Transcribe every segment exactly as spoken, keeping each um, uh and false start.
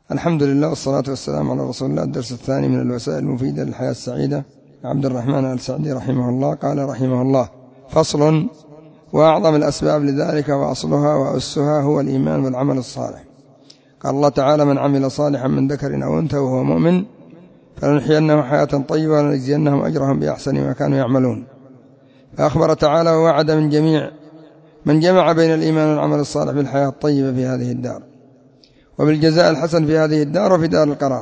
الحمد لله والصلاة والسلام على رسول الله. الدرس الثاني من الوسائل المفيدة للحياة السعيدة. عبد الرحمن السعدي رحمه الله قال رحمه الله: فصل: وأعظم الأسباب لذلك وأصلها وأسها هو الإيمان والعمل الصالح. قال الله تعالى: من عمل صالحا من ذكر أو أنثى وهو مؤمن فلنحيينه حياة طيبة ولنجزينهم أجرهم بأحسن ما كانوا يعملون. فأخبر تعالى ووعد من جميع من جمع بين الإيمان والعمل الصالح بالحياة الطيبة في هذه الدار، وبالجزاء الحسن في هذه الدار وفي دار القرار.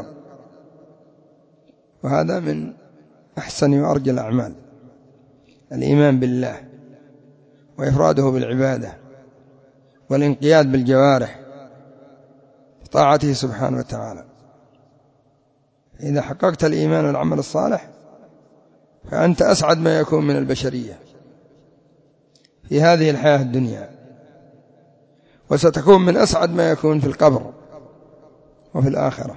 وهذا من أحسن وأرجى الأعمال، الإيمان بالله وإفراده بالعبادة والانقياد بالجوارح طاعته سبحانه وتعالى. إذا حققت الإيمان والعمل الصالح فأنت أسعد ما يكون من البشرية في هذه الحياة الدنيا، وستكون من أسعد ما يكون في القبر وفي الآخرة.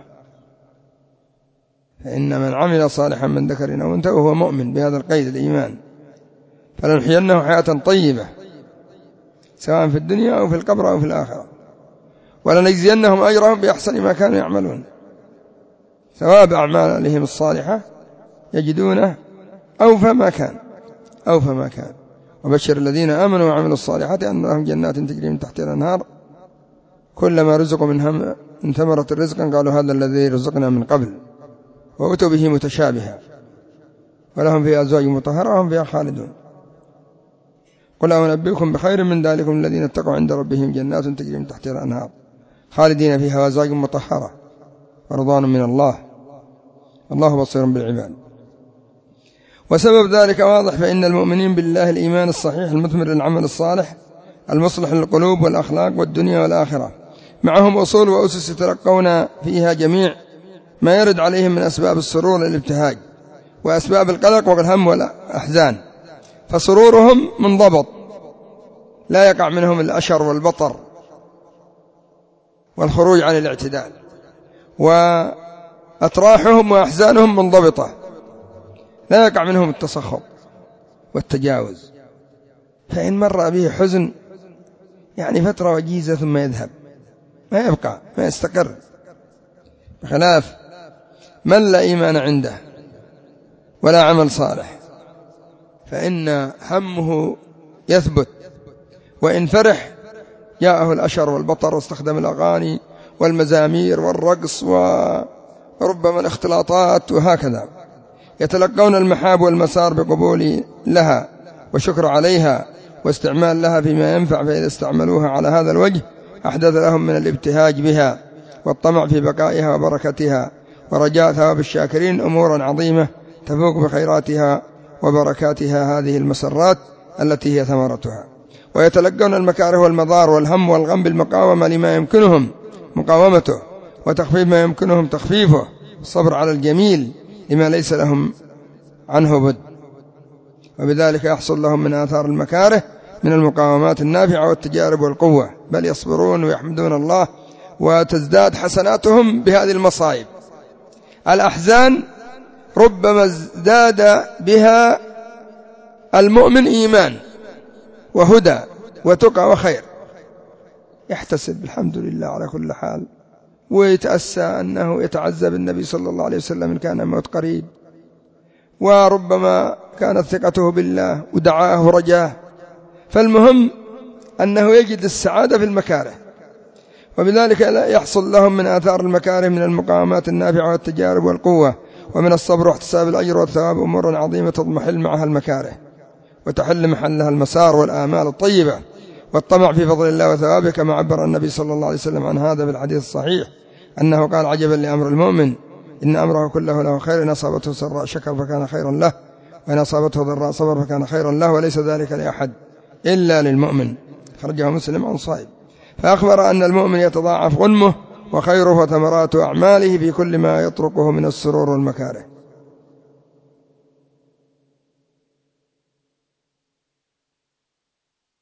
فإن من عمل صالحا من ذكر أو أنثى وهو مؤمن بهذا القيد الإيمان فلنحيينه حياة طيبة سواء في الدنيا أو في القبر أو في الآخرة، ولنجزينهم أجرهم بأحسن ما كانوا يعملون. ثواب أعمالهم الصالحة يجدونه أوفى ما كان أوفى ما كان وبشر الذين آمنوا وعملوا الصالحات أن لهم جنات تجري من تحتها الأنهار كلما رزقوا منها من ثمرة الرزق قالوا هذا الذي رزقنا من قبل وأتوا به متشابها ولهم فيها أزواج مطهرة وهم فيها خالدون. قل أنبئكم بخير من ذلكم الذين اتقوا عند ربهم جنات تجري من تحتها الأنهار خالدين فيها وأزواج مطهرة ورضوان من الله الله بصير بالعباد. وسبب ذلك واضح، فإن المؤمنين بالله الإيمان الصحيح المثمر للعمل الصالح المصلح للقلوب والأخلاق والدنيا والآخرة، معهم أصول وأسس يتلقون فيها جميع ما يرد عليهم من أسباب السرور والابتهاج وأسباب القلق والهم والأحزان، فسرورهم منضبط لا يقع منهم الأشر والبطر والخروج عن الاعتدال، وأتراحهم وأحزانهم منضبطة لا يقع منهم التسخط والتجاوز. فإن مر به حزن يعني فترة وجيزة ثم يذهب، ما يبقى ما يستقر، بخلاف من لا إيمان عنده ولا عمل صالح فإن همه يثبت، وإن فرح جاءه الأشر والبطر واستخدم الأغاني والمزامير والرقص وربما الاختلاطات وهكذا. يتلقون المحاب والمسار بقبول لها وشكر عليها واستعمال لها فيما ينفع، فإذا استعملوها على هذا الوجه أحدث لهم من الابتهاج بها والطمع في بقائها وبركتها ورجاء ثواب الشاكرين أمورا عظيمة تفوق بخيراتها وبركاتها هذه المسرات التي هي ثمرتها. ويتلقون المكاره والمضار والهم والغم بالمقاومة لما يمكنهم مقاومته وتخفيف ما يمكنهم تخفيفه، الصبر على الجميل لما ليس لهم عنه بد، وبذلك يحصل لهم من آثار المكاره من المقاومات النافعة والتجارب والقوة، بل يصبرون ويحمدون الله وتزداد حسناتهم بهذه المصائب. الأحزان ربما ازداد بها المؤمن إيمان وهدى وتقى وخير، يحتسب الحمد لله على كل حال، ويتأسى أنه يتعزى بالنبي صلى الله عليه وسلم إن كان موت قريب، وربما كانت ثقته بالله ودعاه رجاه. فالمهم أنه يجد السعادة في المكاره، وبذلك يحصل لهم من آثار المكاره من المقاومات النافعة والتجارب والقوة ومن الصبر واحتساب الأجر والثواب أمور عظيمة تضمحل معها المكاره وتحل محلها المسار والآمال الطيبة والطمع في فضل الله وثوابه، كما عبر النبي صلى الله عليه وسلم عن هذا بالحديث الصحيح أنه قال: عجبا لأمر المؤمن إن أمره كله له خير، إن أصابته سراء شكر فكان خيرا له وإن أصابته ضراء صبر فكان خيرا له وليس ذلك لأحد إلا للمؤمن. خرجه مسلم عن صائب. فأخبر أن المؤمن يتضاعف غنمه وخيره وثمرات أعماله في كل ما يطرقه من السرور والمكاره.